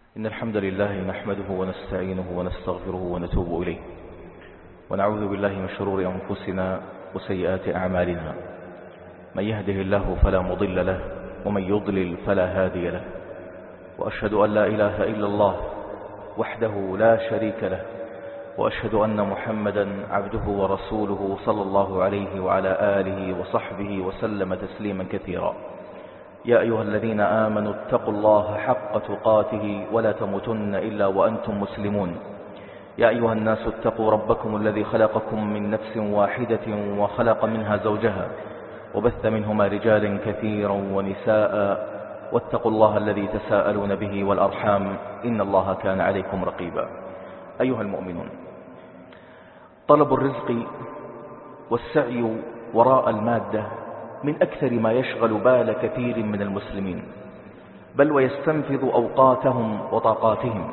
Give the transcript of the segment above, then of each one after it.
إن الحمد لله نحمده ونستعينه ونستغفره ونتوب إليه، ونعوذ بالله من شرور أنفسنا وسيئات أعمالنا. من يهده الله فلا مضل له، ومن يضلل فلا هادي له. وأشهد أن لا إله إلا الله وحده لا شريك له، وأشهد أن محمدا عبده ورسوله صلى الله عليه وعلى آله وصحبه وسلم تسليما كثيرا. يا أيها الذين آمنوا اتقوا الله حق تقاته ولا تموتن إلا وأنتم مسلمون. يا أيها الناس اتقوا ربكم الذي خلقكم من نفس واحدة وخلق منها زوجها وبث منهما رجالا كثيرا ونساء، واتقوا الله الذي تساءلون به والأرحام إن الله كان عليكم رقيبا. أيها المؤمنون، طلب الرزق والسعي وراء المادة من أكثر ما يشغل بال كثير من المسلمين، بل ويستنفذ أوقاتهم وطاقاتهم.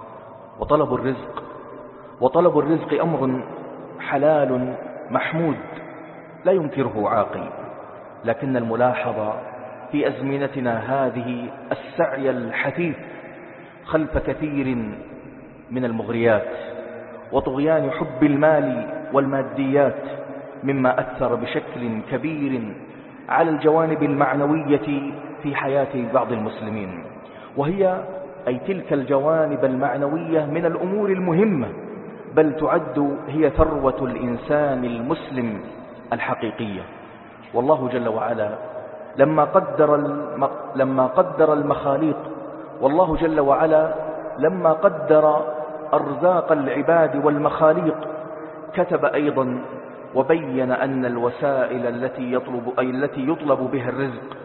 وطلب الرزق أمر حلال محمود لا ينكره عاقل، لكن الملاحظ في أزمنتنا هذه السعي الحثيث خلف كثير من المغريات وطغيان حب المال والماديات، مما أثر بشكل كبير على الجوانب المعنوية في حياة بعض المسلمين، وهي أي تلك الجوانب المعنوية من الأمور المهمة، بل تعد هي ثروة الإنسان المسلم الحقيقية. والله جل وعلا لما قدر المخاليق، والله جل وعلا لما قدر أرزاق العباد والمخاليق، كتب أيضا وبين أن الوسائل التي يطلب بها الرزق،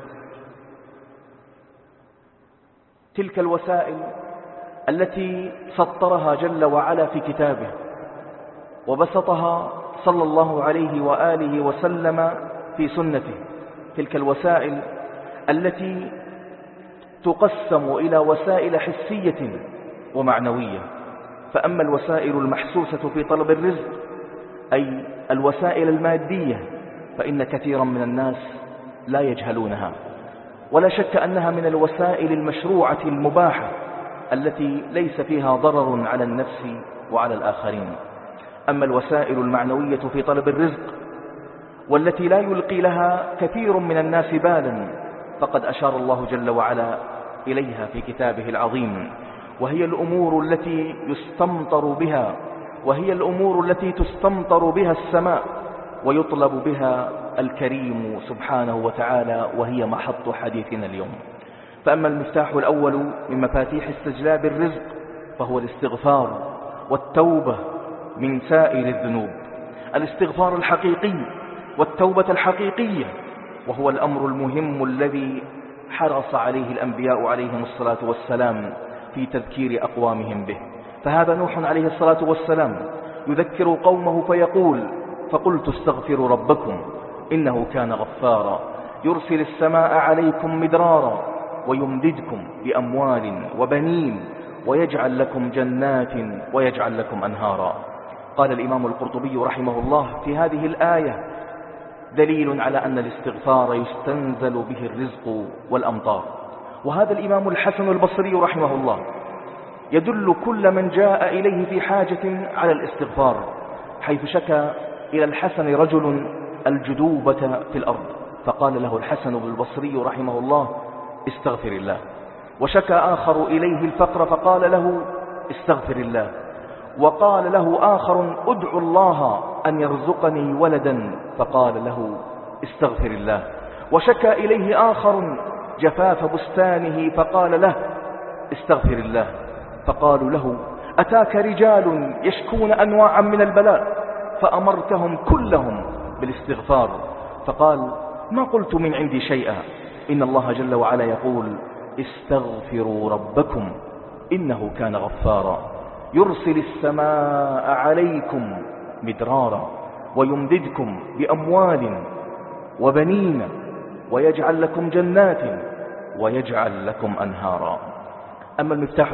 تلك الوسائل التي سطرها جل وعلا في كتابه وبسطها صلى الله عليه وآله وسلم في سنته، تلك الوسائل التي تقسم إلى وسائل حسية ومعنوية. فأما الوسائل المحسوسة في طلب الرزق أي الوسائل المادية، فإن كثيرا من الناس لا يجهلونها، ولا شك أنها من الوسائل المشروعة المباحة التي ليس فيها ضرر على النفس وعلى الآخرين. أما الوسائل المعنوية في طلب الرزق والتي لا يلقي لها كثير من الناس بالا، فقد أشار الله جل وعلا إليها في كتابه العظيم، وهي الأمور التي تستمطر بها السماء ويطلب بها الكريم سبحانه وتعالى، وهي محط حديثنا اليوم. فأما المفتاح الأول من مفاتيح استجلاب الرزق فهو الاستغفار والتوبة من سائر الذنوب، الاستغفار الحقيقي والتوبة الحقيقية، وهو الأمر المهم الذي حرص عليه الأنبياء عليهم الصلاة والسلام في تذكير أقوامهم به. فهذا نوح عليه الصلاة والسلام يذكر قومه فيقول: فقلت استغفروا ربكم إنه كان غفارا يرسل السماء عليكم مدرارا ويمددكم بأموال وبنين ويجعل لكم جنات ويجعل لكم أنهارا. قال الإمام القرطبي رحمه الله في هذه الآية: دليل على أن الاستغفار يستنزل به الرزق والأمطار. وهذا الإمام الحسن البصري رحمه الله يدل كل من جاء إليه في حاجة على الاستغفار، حيث شكى إلى الحسن رجل الجدوبة في الأرض، فقال له الحسن البصري رحمه الله: استغفر الله. وشكى آخر إليه الفقر فقال له: استغفر الله. وقال له آخر: ادعو الله أن يرزقني ولدا، فقال له: استغفر الله. وشكى إليه آخر جفاف بستانه فقال له: استغفر الله. فقالوا له: أتاك رجال يشكون أنواعا من البلاء فأمرتهم كلهم بالاستغفار. فقال: ما قلت من عندي شيئا، إن الله جل وعلا يقول: استغفروا ربكم إنه كان غفارا يرسل السماء عليكم مدرارا ويمددكم بأموال وبنين ويجعل لكم جنات ويجعل لكم أنهارا. أما المفتاح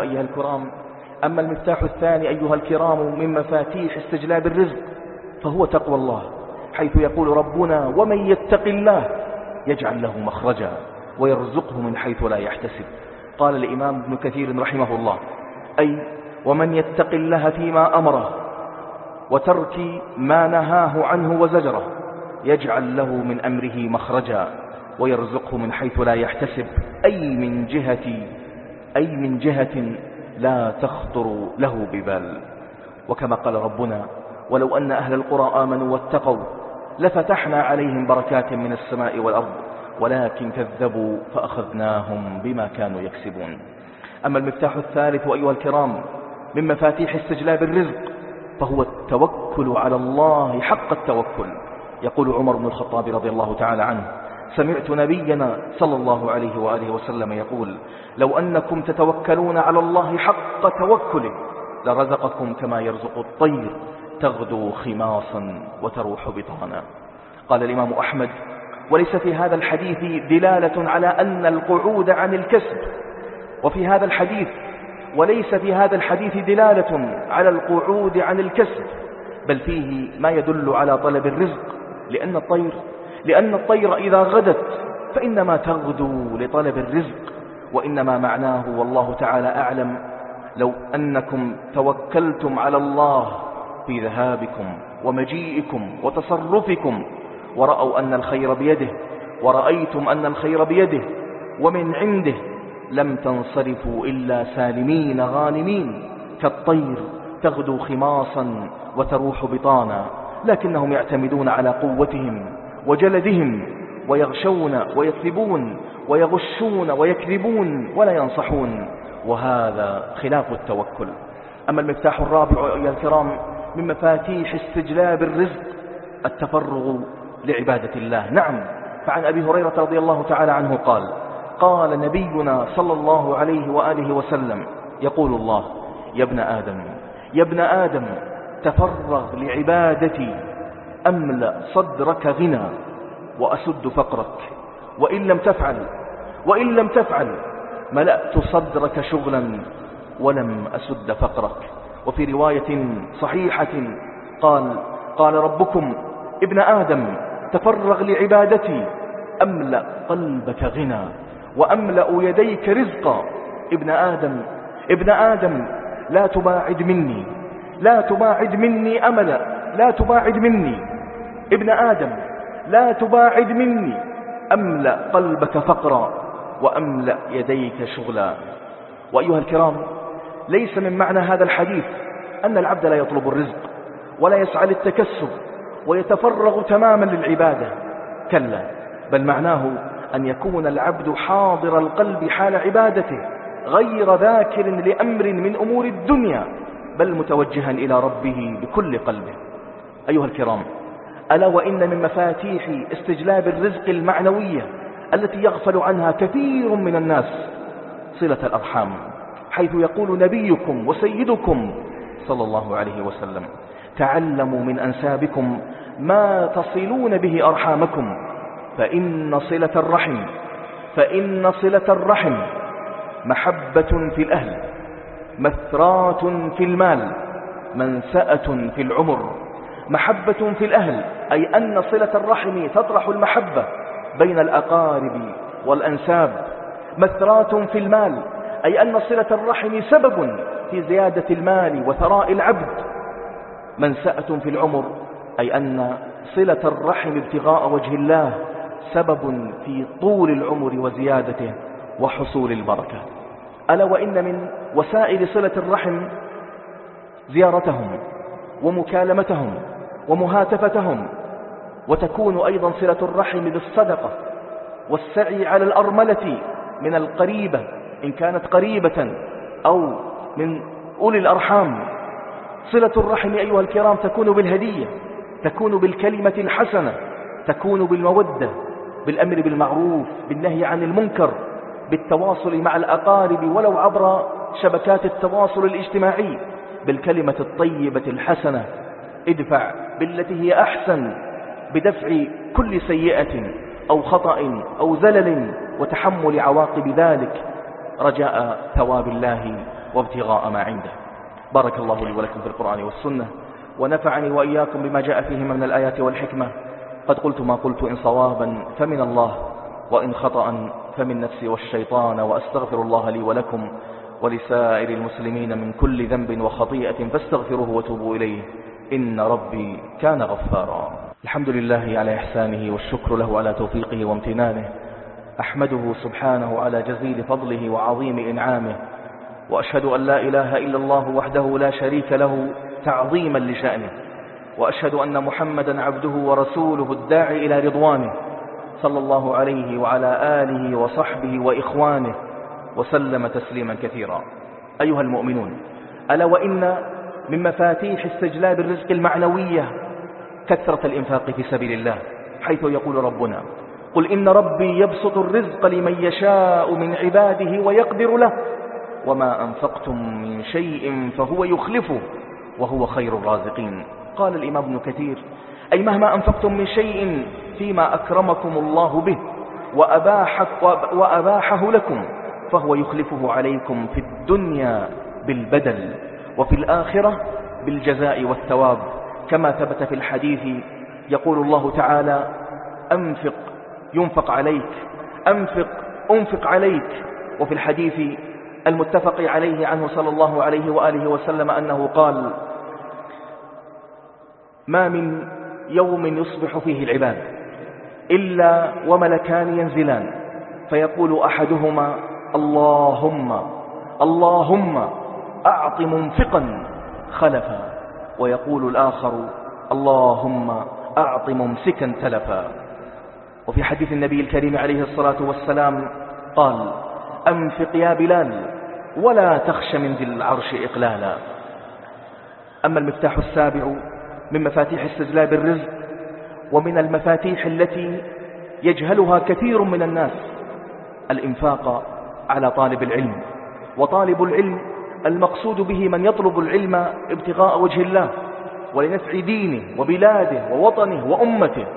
الثاني أيها الكرام من مفاتيح استجلاب الرزق فهو تقوى الله، حيث يقول ربنا: ومن يتق الله يجعل له مخرجا ويرزقه من حيث لا يحتسب. قال الإمام ابن كثير رحمه الله: أي ومن يتق الله فيما أمره وترك ما نهاه عنه وزجره يجعل له من أمره مخرجا ويرزقه من حيث لا يحتسب، أي من جهة لا تخطر له ببال. وكما قال ربنا: ولو أن أهل القرى آمنوا واتقوا لفتحنا عليهم بركات من السماء والأرض ولكن كذبوا فأخذناهم بما كانوا يكسبون. أما المفتاح الثالث أيها الكرام من مفاتيح استجلاب الرزق فهو التوكل على الله حق التوكل. يقول عمر بن الخطاب رضي الله تعالى عنه: سمعت نبينا صلى الله عليه وآله وسلم يقول: لو أنكم تتوكلون على الله حق توكله لرزقكم كما يرزق الطير تغدو خماصا وتروح بطانا. قال الإمام أحمد: وليس في هذا الحديث دلالة على أن القعود عن الكسب، وليس في هذا الحديث دلالة على القعود عن الكسب، بل فيه ما يدل على طلب الرزق، لأن الطير إذا غدت فإنما تغدو لطلب الرزق، وإنما معناه والله تعالى أعلم: لو أنكم توكلتم على الله في ذهابكم ومجيئكم وتصرفكم ورأوا أن الخير بيده ورأيتم أن الخير بيده ومن عنده لم تنصرفوا إلا سالمين غانمين كالطير تغدو خماصا وتروح بطانا، لكنهم يعتمدون على قوتهم وجلدهم ويغشون ويكذبون ويغشون ويكذبون ولا ينصحون، وهذا خلاف التوكل. أما المفتاح الرابع أيها الكرام من مفاتيح استجلاب الرزق التفرغ لعبادة الله. نعم، فعن أبي هريرة رضي الله تعالى عنه قال: قال نبينا صلى الله عليه وآله وسلم: يقول الله: يا ابن آدم تفرغ لعبادتي أملأ صدرك غنى وأسد فقرك، وإن لم تفعل ملأت صدرك شغلا ولم أسد فقرك. وفي رواية صحيحة قال ربكم: ابن آدم تفرغ لعبادتي أملأ قلبك غنى وأملأ يديك رزقا. ابن آدم لا تباعد مني أملا، لا تباعد مني ابن آدم، لا تباعد مني أملأ قلبك فقرا وأملأ يديك شغلا. وأيها الكرام، ليس من معنى هذا الحديث أن العبد لا يطلب الرزق ولا يسعى للتكسب ويتفرغ تماما للعبادة، كلا، بل معناه أن يكون العبد حاضر القلب حال عبادته غير ذاكر لأمر من أمور الدنيا، بل متوجها إلى ربه بكل قلبه. أيها الكرام، ألا وإن من مفاتيح استجلاب الرزق المعنوية التي يغفل عنها كثير من الناس صلة الأرحام، حيث يقول نبيكم وسيدكم صلى الله عليه وسلم: تعلموا من أنسابكم ما تصلون به أرحامكم فإن صلة الرحم محبة في الأهل، مثرات في المال، منسأة في العمر. محبة في الأهل أي أن صلة الرحم تطرح المحبة بين الأقارب والأنساب. مثرات في المال أي أن صلة الرحم سبب في زيادة المال وثراء العبد. منسأة في العمر أي أن صلة الرحم ابتغاء وجه الله سبب في طول العمر وزيادته وحصول البركة. ألا وإن من وسائل صلة الرحم زيارتهم ومكالمتهم ومهاتفتهم، وتكون أيضا صلة الرحم بالصدقة والسعي على الأرملة من القريبة إن كانت قريبة أو من أولي الأرحام. صلة الرحم أيها الكرام تكون بالهدية، تكون بالكلمة الحسنة، تكون بالمودة، بالأمر بالمعروف، بالنهي عن المنكر، بالتواصل مع الأقارب ولو عبر شبكات التواصل الاجتماعي، بالكلمة الطيبة الحسنة. ادفع بالتي هي أحسن، بدفع كل سيئة أو خطأ أو زلل وتحمل عواقب ذلك رجاء ثواب الله وابتغاء ما عنده. بارك الله لي ولكم في القرآن والسنة، ونفعني وإياكم بما جاء فيهما من الآيات والحكمة. قد قلت ما قلت إن صوابا فمن الله وإن خطأ فمن نفسي والشيطان، وأستغفر الله لي ولكم ولسائر المسلمين من كل ذنب وخطيئة فاستغفروه وتوبوا إليه إن ربي كان غفارا. الحمد لله على إحسانه والشكر له على توفيقه وامتنانه. أحمده سبحانه على جزيل فضله وعظيم إنعامه، وأشهد أن لا إله إلا الله وحده لا شريك له تعظيما لشأنه، وأشهد أن محمدا عبده ورسوله الداعي إلى رضوانه، صلى الله عليه وعلى آله وصحبه وإخوانه وسلم تسليما كثيرا. أيها المؤمنون، ألا وإن من مفاتيح استجلاب الرزق المعنوية كثرة الإنفاق في سبيل الله، حيث يقول ربنا: قل إن ربي يبسط الرزق لمن يشاء من عباده ويقدر له وما أنفقتم من شيء فهو يخلفه وهو خير الرازقين. قال الإمام ابن كثير: أي مهما أنفقتم من شيء فيما أكرمكم الله به وأباحه لكم فهو يخلفه عليكم في الدنيا بالبدل، وفي الآخرة بالجزاء والثواب، كما ثبت في الحديث يقول الله تعالى: أنفق ينفق عليك، أنفق عليك. وفي الحديث المتفق عليه عنه صلى الله عليه وآله وسلم أنه قال: ما من يوم يصبح فيه العباد إلا وملكان ينزلان فيقول أحدهما: اللهم أعط منفقا خلفا، ويقول الآخر: اللهم أعط ممسكا تلفا. وفي حديث النبي الكريم عليه الصلاة والسلام قال: أنفق يا بلال ولا تخش من ذي العرش إقلالا. أما المفتاح السابع من مفاتيح استجلاب الرزق، ومن المفاتيح التي يجهلها كثير من الناس، الإنفاق على طالب العلم. وطالب العلم المقصود به من يطلب العلم ابتغاء وجه الله ولنفع دينه وبلاده ووطنه وأمته.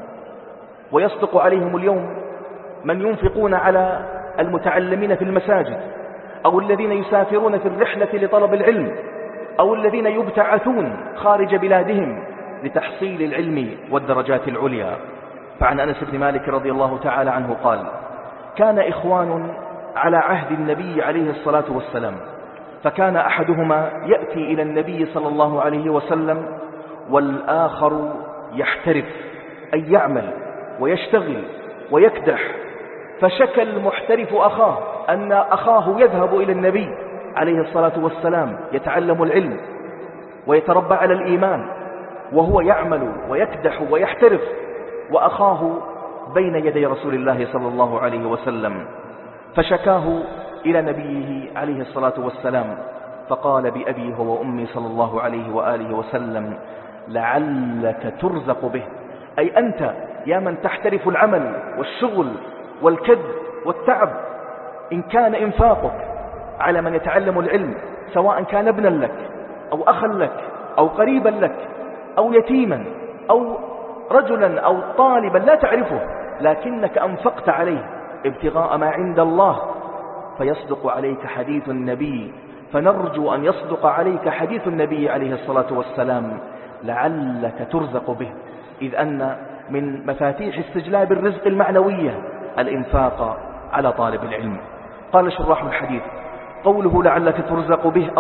ويصدق عليهم اليوم من ينفقون على المتعلمين في المساجد، أو الذين يسافرون في الرحلة لطلب العلم، أو الذين يبتعثون خارج بلادهم لتحصيل العلم والدرجات العليا. فعن أنس بن مالك رضي الله تعالى عنه قال: كان إخوان على عهد النبي عليه الصلاة والسلام، فكان أحدهما يأتي إلى النبي صلى الله عليه وسلم والآخر يحترف، أي يعمل ويشتغل ويكدح. فشكى المحترف أخاه أن أخاه يذهب إلى النبي عليه الصلاة والسلام يتعلم العلم ويتربى على الإيمان، وهو يعمل ويكدح ويحترف، وأخاه بين يدي رسول الله صلى الله عليه وسلم. فشكاه إلى نبيه عليه الصلاة والسلام، فقال بأبي هو وأمي صلى الله عليه وآله وسلم: لعلك ترزق به، أي أنت يا من تحترف العمل والشغل والكد والتعب، إن كان إنفاقك على من يتعلم العلم، سواء كان ابنا لك أو أخا لك أو قريبا لك أو يتيما أو رجلا أو طالبا لا تعرفه، لكنك أنفقت عليه ابتغاء ما عند الله، فيصدق عليك حديث النبي، فنرجو أن يصدق عليك حديث النبي عليه الصلاة والسلام: لعلك ترزق به. إذ أن من مفاتيح استجلاب الرزق المعنوية الإنفاق على طالب العلم. قال شراح الحديث: قوله لعلك ترزق به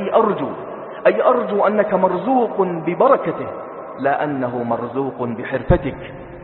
أي أرجو أنك مرزوق ببركته، لا أنه مرزوق بحرفتك،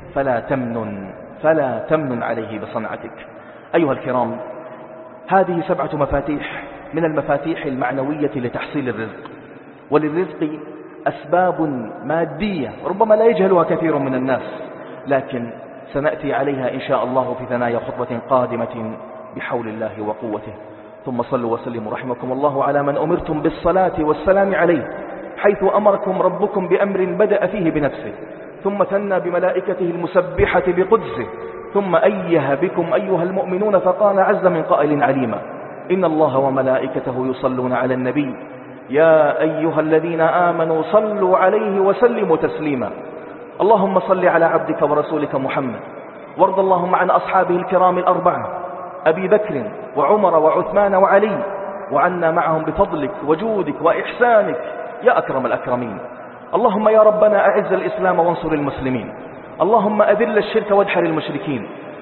فلا تمنن عليه بصنعتك. أيها الكرام، هذه 7 مفاتيح من المفاتيح المعنوية لتحصيل الرزق. وللرزق أسباب مادية ربما لا يجهلها كثير من الناس، لكن سنأتي عليها إن شاء الله في ثنايا خطبة قادمة بحول الله وقوته. ثم صلوا وسلموا رحمكم الله على من أمرتم بالصلاة والسلام عليه، حيث أمركم ربكم بأمر بدأ فيه بنفسه، ثم ثنى بملائكته المسبحة بقدسه، ثم أيه بكم أيها المؤمنون فقال عز من قائل عليما: إن الله وملائكته يصلون على النبي يا أيها الذين آمنوا صلوا عليه وسلموا تسليما. اللهم صل على عبدك ورسولك محمد، وارض اللهم عن أصحابه الكرام الأربعة أبي بكر وعمر وعثمان وعلي، وعنا معهم بفضلك وجودك وإحسانك يا أكرم الأكرمين. اللهم يا ربنا أعز الإسلام وانصر المسلمين، اللهم أذل الشرك وادحر المشركين،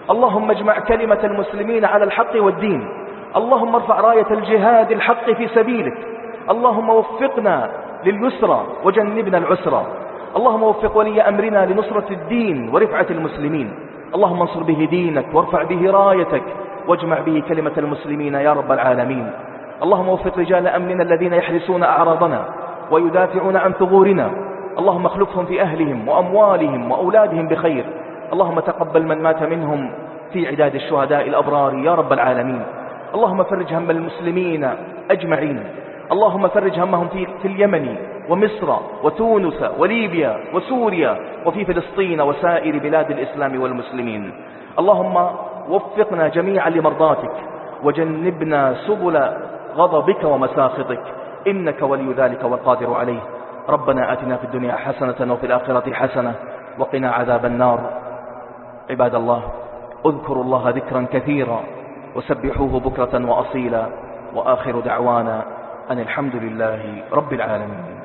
اللهم اجمع كلمة المسلمين على الحق والدين. اللهم ارفع راية الجهاد الحق في سبيلك. اللهم وفقنا لليسرى وجنبنا العسرى. اللهم وفق ولي أمرنا لنصرة الدين ورفعة المسلمين. اللهم انصر به دينك وارفع به رايتك واجمع به كلمة المسلمين يا رب العالمين. اللهم وفق رجال أمننا الذين يحرسون أعراضنا ويدافعون عن ثغورنا. اللهم اخلفهم في أهلهم وأموالهم وأولادهم بخير. اللهم تقبل من مات منهم في عداد الشهداء الأبرار يا رب العالمين. اللهم فرج هم المسلمين أجمعين. اللهم فرج همهم في اليمن ومصر وتونس وليبيا وسوريا وفي فلسطين وسائر بلاد الإسلام والمسلمين. اللهم وفقنا جميعا لمرضاتك وجنبنا سبل غضبك ومساخطك، إنك ولي ذلك والقادر عليه. ربنا آتنا في الدنيا حسنة وفي الآخرة حسنة وقنا عذاب النار. عباد الله، اذكروا الله ذكرا كثيرا وسبحوه بكرة وأصيلا، وآخر دعوانا أن الحمد لله رب العالمين.